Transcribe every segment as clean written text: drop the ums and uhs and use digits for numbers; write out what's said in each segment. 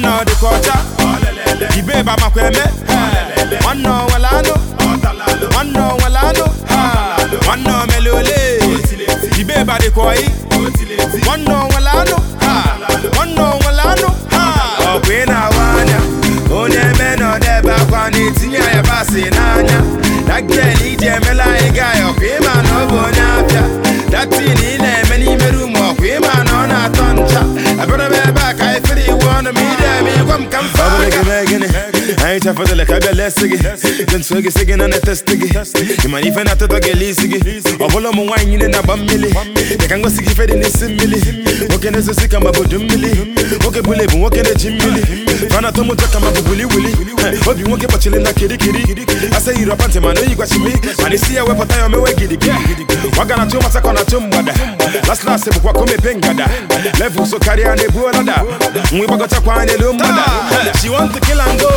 no the quarter. The babe I'm a kweme. One no walano. One no walano. One no melole. The babe a the koi. One no walano. One no walano. Oh kwena wanya. Onye me no deba kwani tinya ya basi nanya. That girl ije mela ega yo kwema no bonyafia. That tini ile meni merumo kwema no na toncha. I better be back. I feel you wanna me there. Me come far. I ain't for the like I be less again. Then swag is again and a test again. You might even have to get easy. Or follow my wine in a bamili. They can go see if it is simile. Okay, as a sick, I'm about dumili. Okay, believe, walking a chimney. Fanatomo come up with Willy. Hope you won't get much in a kitty. I say you're a pantomime, you got me. And you see a weapon time, I'm away. Wagana to Masakona Tumwada. Last night, what come a pengada. Level so carry on a buona. We got to find a lumada. She wants to kill and go.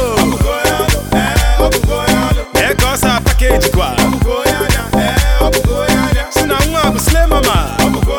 There goes our package. So now I'm a slim mama.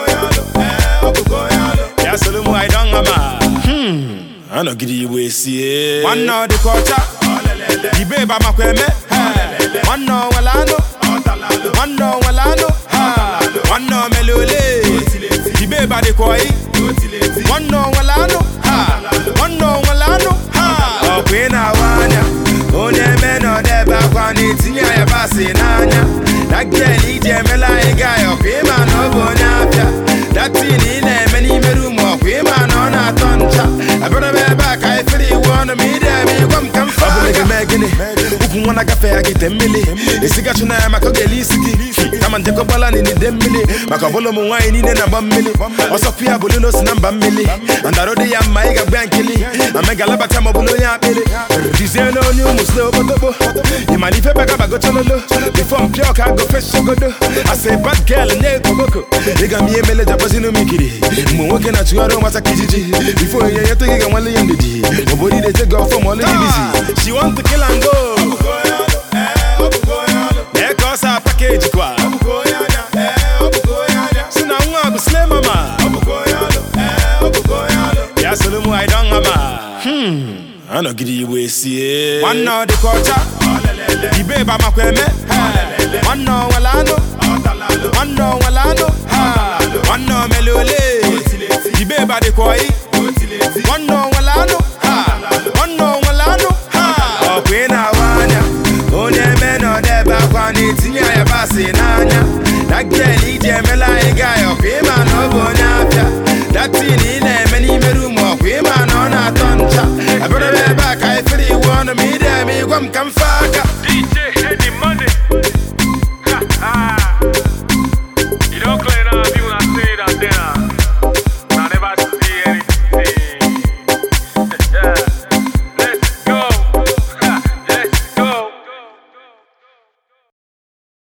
Yes, I don't know. I don't give you a see. One no the quarter. The babe I'm a kweme. One no walano. One no walano. One no melole. The babe a the koi. One no walano. One no walano. Oh kwena wanya. Onye me no deba kwani tinya ya basi nanya. That girl ije mela ega yo kwema no bonyafia. That tini ile meni merumo kwema no na toncha. I better be back. I feel you wanna me there. Me come far. Uku wana kafe ya kitemili. Isiga chuna ya makogeli siki. Kama ndeko bala ni demili. Makavolo muwai ni na bamili. Osofia bululo sina bamili. Andarode ya maiga bankili. Amega labata mabulo ya pili. Dizeno ni umuslo botobo. Imanife baka bago chololo. Before mpioka go fresh godo. I say bad girl ne koboko. Ega mi emele japazino mikiri. Mwoke na chuaro masa kijiji. Before ye yeto giga wale yendidi. Nobody they take off from all busy. She want to kill and go. There goes our package. So now I'm a slim mama. Yes, I don't know. I don't give you a see. One no the quarter. The babe I'm a kweme. One no walano. One no walano. One no melole. The babe a the koi. One no walano. One no walano. Oh kwena wanya. Onye me no deba kwani tinya ya basi nanya. That girl ije mela ega yo kwema no bonyafia. That tini ile meni merumo kwema no na toncha. I better be back. I feel you wanna me there. Me come far. DJ Eddie Money.